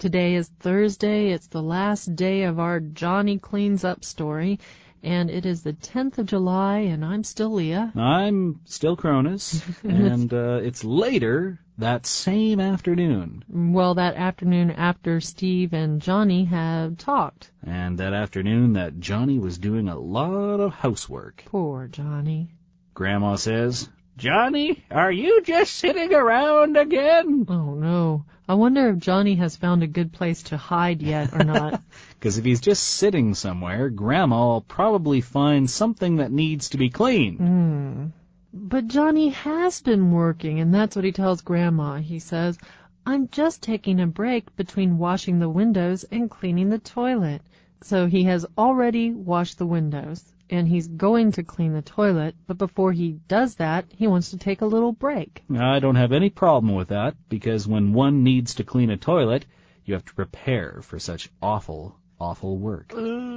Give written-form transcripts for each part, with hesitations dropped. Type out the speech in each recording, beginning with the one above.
Today is Thursday. It's the last day of our Johnny Cleans Up story, and it is the 10th of July, and I'm still Leah. I'm still Cronus, and it's later that same afternoon. Well, that afternoon after Steve and Johnny had talked. And that afternoon that Johnny was doing a lot of housework. Poor Johnny. Grandma says, "Johnny, are you just sitting around again?" Oh, no. I wonder if Johnny has found a good place to hide yet or not. Because if he's just sitting somewhere, Grandma will probably find something that needs to be cleaned. But Johnny has been working, and that's what he tells Grandma. He says, "I'm just taking a break between washing the windows and cleaning the toilet." So he has already washed the windows, and he's going to clean the toilet, but before he does that, he wants to take a little break. I don't have any problem with that, because when one needs to clean a toilet, you have to prepare for such awful, awful work.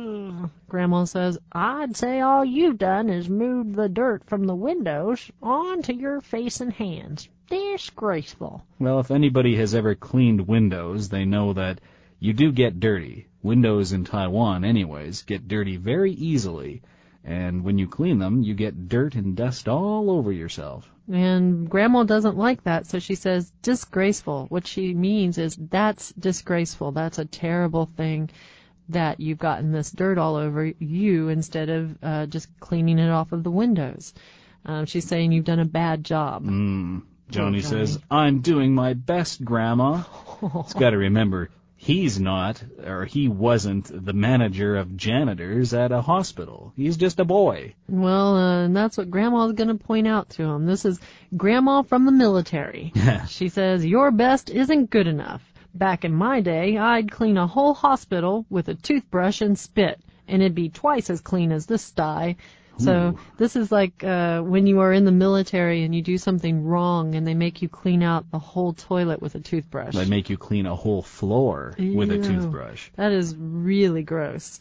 Grandma says, "I'd say all you've done is moved the dirt from the windows onto your face and hands. Disgraceful." Well, if anybody has ever cleaned windows, they know that you do get dirty. Windows in Taiwan, anyways, get dirty very easily. And when you clean them, you get dirt and dust all over yourself. And Grandma doesn't like that, so she says disgraceful. What she means is that's disgraceful. That's a terrible thing that you've gotten this dirt all over you instead of just cleaning it off of the windows. She's saying you've done a bad job. Johnny says, "I'm doing my best, Grandma." It's got to remember, he's not, or he wasn't, the manager of janitors at a hospital. He's just a boy. Well, and that's what Grandma's going to point out to him. This is Grandma from the military. She says, "Your best isn't good enough. Back in my day, I'd clean a whole hospital with a toothbrush and spit, and it'd be twice as clean as this sty." So this is like when you are in the military and you do something wrong and they make you clean out the whole toilet with a toothbrush. They make you clean a whole floor with a toothbrush. That is really gross.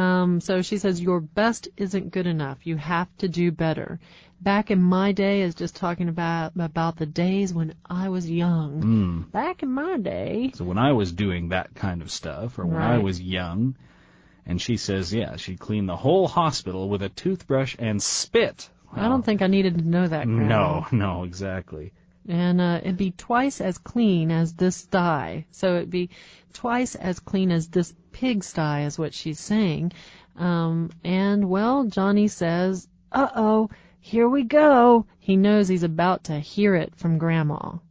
So she says, "Your best isn't good enough. You have to do better. Back in my day" is just talking about the days when I was young. Back in my day. So when I was doing that kind of stuff, or when I was young. And she says, yeah, she cleaned the whole hospital with a toothbrush and spit. Well, I don't think I needed to know that, Grandma. No, exactly. And it'd be twice as clean as this sty. So it'd be twice as clean as this pigsty is what she's saying. And, well, Johnny says, uh-oh, here we go. He knows he's about to hear it from Grandma.